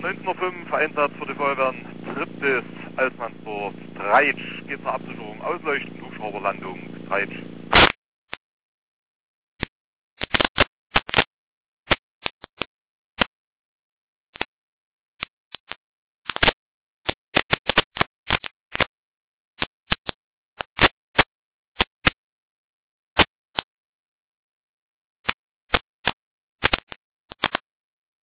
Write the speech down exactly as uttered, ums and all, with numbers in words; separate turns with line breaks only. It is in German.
neunzehn Uhr fünf, Einsatz für die Feuerwehren Triptis, Alsmannsdorf, Streitsch, geht zur Absicherung, Ausleuchten, Hubschrauberlandung, Streitsch.